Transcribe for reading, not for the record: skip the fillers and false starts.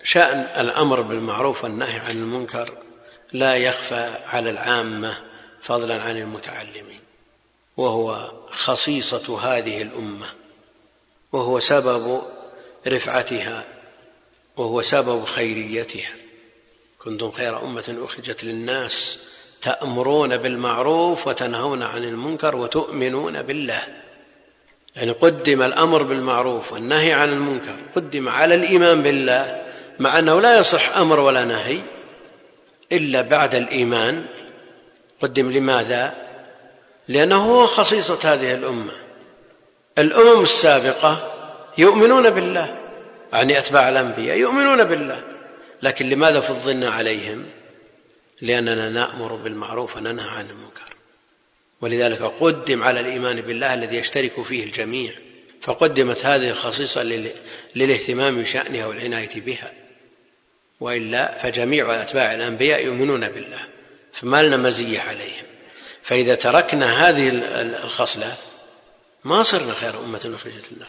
شأن الأمر بالمعروف والنهي عن المنكر لا يخفى على العامة فضلا عن المتعلمين، وهو خصيصة هذه الأمة، وهو سبب رفعتها، وهو سبب خيريتها. كنتم خير أمة أخرجت للناس تأمرون بالمعروف وتنهون عن المنكر وتؤمنون بالله. يعني قدم الأمر بالمعروف والنهي عن المنكر قدم على الإيمان بالله، مع أنه لا يصح أمر ولا نهي إلا بعد الإيمان. قدم لماذا؟ لأنه هو خصيصة هذه الأمة. الأمم السابقة يؤمنون بالله، يعني أتباع الأنبياء يؤمنون بالله، لكن لماذا فضلنا عليهم؟ لأننا نأمر بالمعروف وننهى عن المنكر، ولذلك قدم على الإيمان بالله الذي يشترك فيه الجميع، فقدمت هذه الخصيصة للاهتمام بشأنها والعناية بها، وإلا فجميع أتباع الأنبياء يؤمنون بالله، فما لنا مزية عليهم. فإذا تركنا هذه الخصلة ما صرنا خير أمة أخرجت للناس.